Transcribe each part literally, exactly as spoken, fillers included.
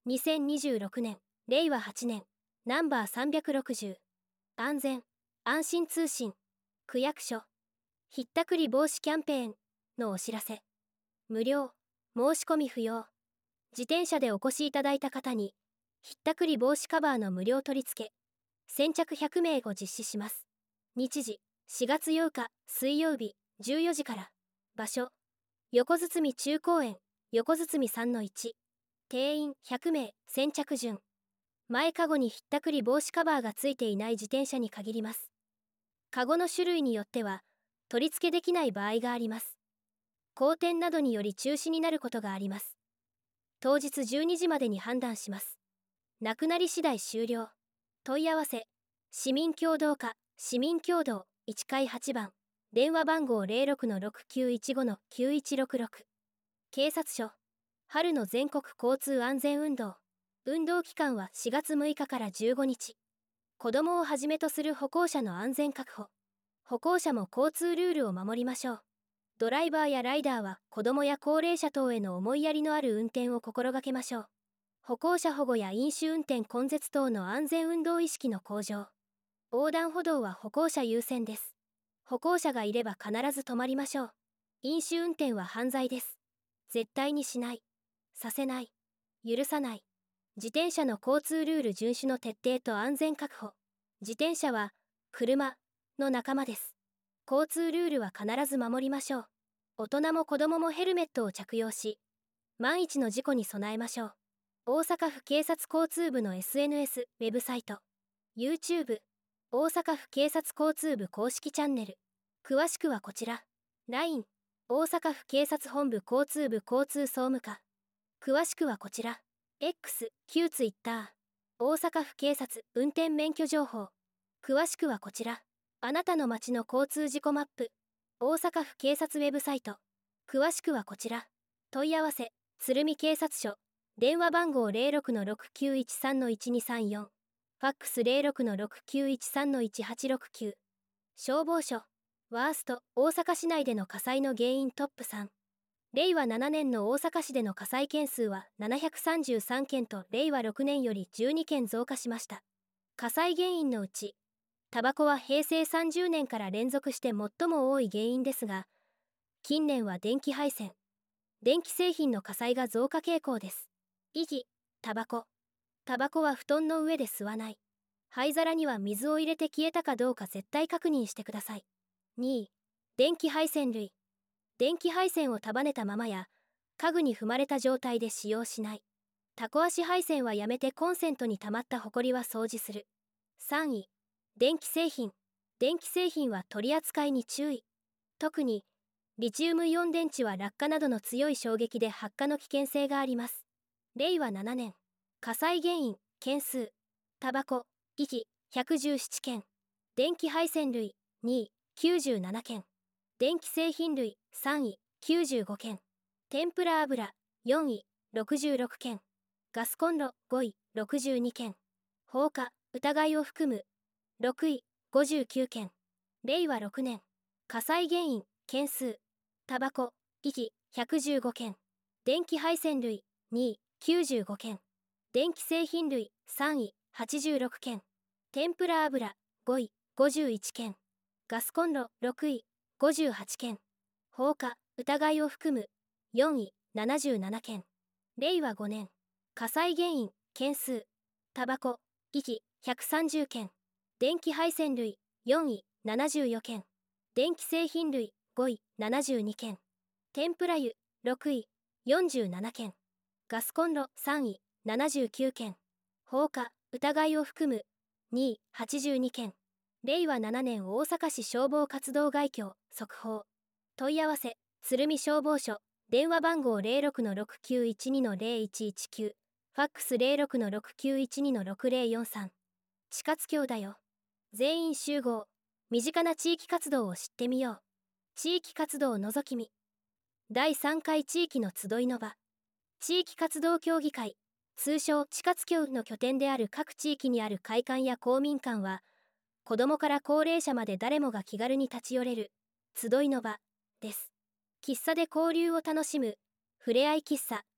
にせんにじゅうろくねん、れいわはちねん、ナンバーさんびゃくろくじゅう。安全・安心通信、区役所、ひったくり防止キャンペーンのお知らせ。無料、申し込み不要。自転車でお越しいただいた方に、ひったくり防止カバーの無料取り付け、先着ひゃくめいを実施します。日時、しがつようか水曜日、じゅうよじから。場所、横堤中公園、横堤 さんのいち。定員ひゃくめい、先着順。前かごにひったくり防止カバーがついていない自転車に限ります。かごの種類によっては、取り付けできない場合があります。荒天などにより中止になることがあります。当日じゅうにじまでに判断します。なくなり次第終了。問い合わせ、市民協働課、市民協働いちかいはちばん、電話番号 ゼロろくのろくきゅういちごのきゅういちろくろく。警察署、春の全国交通安全運動。運動期間はしがつむいかからじゅうごにち。子どもをはじめとする歩行者の安全確保。歩行者も交通ルールを守りましょう。ドライバーやライダーは子どもや高齢者等への思いやりのある運転を心がけましょう。歩行者保護や飲酒運転根絶等の安全運動意識の向上。横断歩道は歩行者優先です。歩行者がいれば必ず止まりましょう。飲酒運転は犯罪です。絶対にしない。させない。許さない。自転車の交通ルール遵守の徹底と安全確保。自転車は、車の仲間です。交通ルールは必ず守りましょう。大人も子供もヘルメットを着用し、万一の事故に備えましょう。大阪府警察交通部の エスエヌエス、ウェブサイト、YouTube、大阪府警察交通部公式チャンネル。詳しくはこちら。ライン、大阪府警察本部交通部交通総務課。詳しくはこちら。X、旧 Twitter、大阪府警察運転免許情報。詳しくはこちら。あなたの街の交通事故マップ。大阪府警察ウェブサイト。詳しくはこちら。問い合わせ、鶴見警察署。電話番号 ゼロろくのろくきゅういちさんのいちにさんよん。ファックス ゼロろくのろくきゅういちさんのいちはちろくきゅう。消防署。ワースト、大阪市内での火災の原因トップさん。れいわななねんの大阪市での火災件数はななひゃくさんじゅうさんけんとれいわろくねんよりじゅうにけん増加しました。火災原因のうち、タバコはへいせいさんじゅうねんから連続して最も多い原因ですが、近年は電気配線、電気製品の火災が増加傾向です。意義、タバコ。タバコは布団の上で吸わない。灰皿には水を入れて消えたかどうか絶対確認してください。にい、電気配線類。電気配線を束ねたままや家具に踏まれた状態で使用しない。タコ足配線はやめてコンセントに溜まったホコリは掃除する。さんい、電気製品。電気製品は取り扱いに注意。特にリチウムイオン電池は落下などの強い衝撃で発火の危険性があります。れいわななねん、火災原因、件数。タバコ、いき、ひゃくじゅうななけん。電気配線類、にい、きゅうじゅうななけん。電気製品類、さんい、きゅうじゅうごけん。天ぷら油、よんい、ろくじゅうろくけん。ガスコンロ、ごい、ろくじゅうにけん。放火、疑いを含む、ろくい、ごじゅうきゅうけん。れいわろくねん、火災原因、件数。タバコ、いき、ひゃくじゅうごけん。電気配線類、にい、きゅうじゅうごけん。電気製品類、さんい、はちじゅうろくけん。天ぷら油、ごい、ごじゅういっけん。ガスコンロ、ろくい、ごじゅうはちけん。放火、疑いを含む、よんい、ななじゅうななけん。れいわごねん、火災原因、件数。タバコ、いき、ひゃくさんじゅうけん。電気配線類、よんい、ななじゅうよけん。電気製品類、ごい、ななじゅうにけん。天ぷら油、ろくい、よんじゅうななけん。ガスコンロ、さんい、ななじゅうきゅうけん。放火、疑いを含む、にい、はちじゅうにけん。れいわななねん大阪市消防活動概況、速報。問い合わせ、鶴見消防署。電話番号 ゼロろくのろくきゅういちにのゼロいちいちきゅう。ファックス ゼロろくのろくきゅういちにのろくゼロよんさん。地下津峡だよ。全員集合。身近な地域活動を知ってみよう。地域活動のぞき見。だいさんかい地域の集いの場。地域活動協議会。通称地下津峡の拠点である各地域にある会館や公民館は、子どもから高齢者まで誰もが気軽に立ち寄れる集いの場です。喫茶で交流を楽しむふれあい喫茶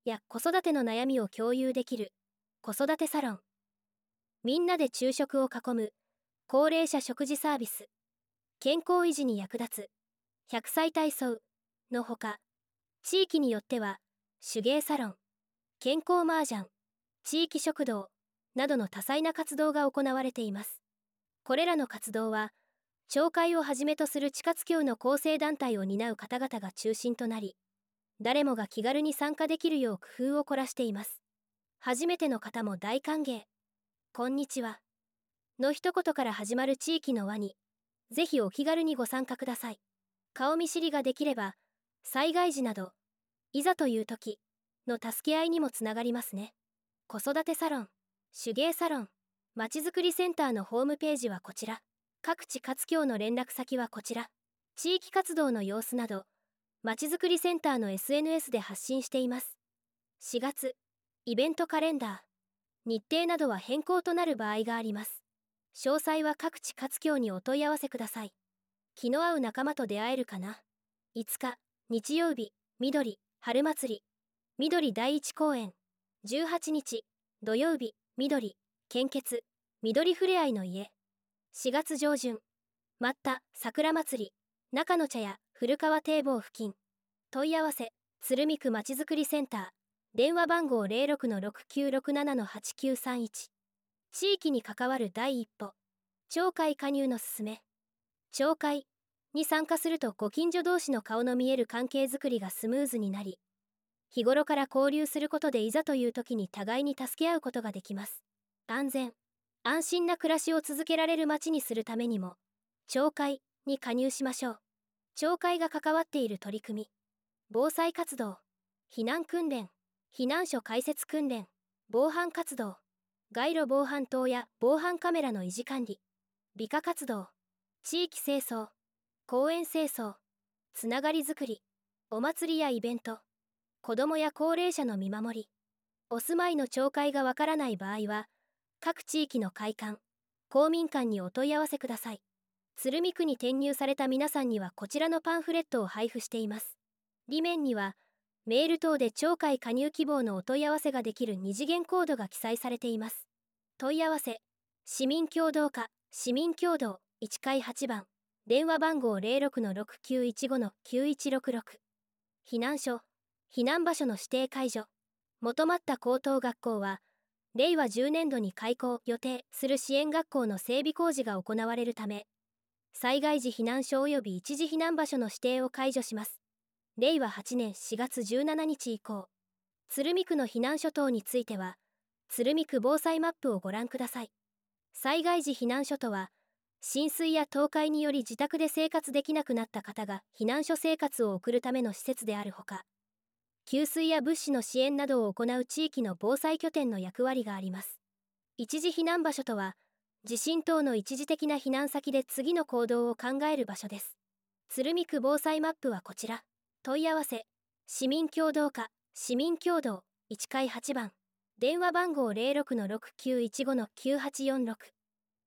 や子育ての悩みを共有できる子育てサロン。みんなで昼食を囲む高齢者食事サービス。健康維持に役立つひゃくさい体操のほか、地域によっては手芸サロン、健康麻雀、地域食堂などの多彩な活動が行われています。これらの活動は町会をはじめとする地活協の構成団体を担う方々が中心となり、誰もが気軽に参加できるよう工夫を凝らしています。初めての方も大歓迎。こんにちはの一言から始まる地域の輪に、ぜひお気軽にご参加ください。顔見知りができれば、災害時などいざという時の助け合いにもつながりますね。子育てサロン、手芸サロン、まちづくりセンターのホームページはこちら。各地活協の連絡先はこちら。地域活動の様子などまちづくりセンターの エスエヌエス で発信しています。しがつ、イベントカレンダー、日程などは変更となる場合があります。詳細は各地活協にお問い合わせください。気の合う仲間と出会えるかな。いつか、日曜日、緑、春祭り、緑だいいち公演。じゅうはちにち、土曜日、緑、献血、緑ふれあいの家。しがつ上旬、まった桜祭り、中野茶屋古川堤防付近。問い合わせ、鶴見区まちづくりセンター、電話番号 ゼロろくのろくきゅうろくななのはちきゅうさんいち。地域に関わる第一歩、町会加入のすすめ。町会に参加するとご近所同士の顔の見える関係づくりがスムーズになり、日頃から交流することでいざという時に互いに助け合うことができます。安全、安心な暮らしを続けられる町にするためにも、町会に加入しましょう。町会が関わっている取り組み、防災活動、避難訓練、避難所開設訓練、防犯活動、街路防犯灯や防犯カメラの維持管理、美化活動、地域清掃、公園清掃、つながりづくり、お祭りやイベント、子どもや高齢者の見守り。お住まいの町会がわからない場合は、各地域の会館、公民館にお問い合わせください。鶴見区に転入された皆さんにはこちらのパンフレットを配布しています。裏面には、メール等で町会加入希望のお問い合わせができる二次元コードが記載されています。問い合わせ、市民協働課、市民協働いちかいはちばん、電話番号 ゼロろくのろくきゅういちごのきゅういちろくろく。避難所、避難場所の指定解除。求まった高等学校は、れいわじゅうねんどに開校予定する支援学校の整備工事が行われるため、災害時避難所及び一時避難場所の指定を解除します。れいわはちねんしがつじゅうしちにち以降、鶴見区の避難所等については、鶴見区防災マップをご覧ください。災害時避難所とは、浸水や倒壊により自宅で生活できなくなった方が避難所生活を送るための施設であるほか、給水や物資の支援などを行う地域の防災拠点の役割があります。一時避難場所とは、地震等の一時的な避難先で次の行動を考える場所です。鶴見区防災マップはこちら。問い合わせ、市民協働課、市民協働いちかいはちばん、電話番号 ゼロろくのろくきゅういちごのきゅうはちよんろく。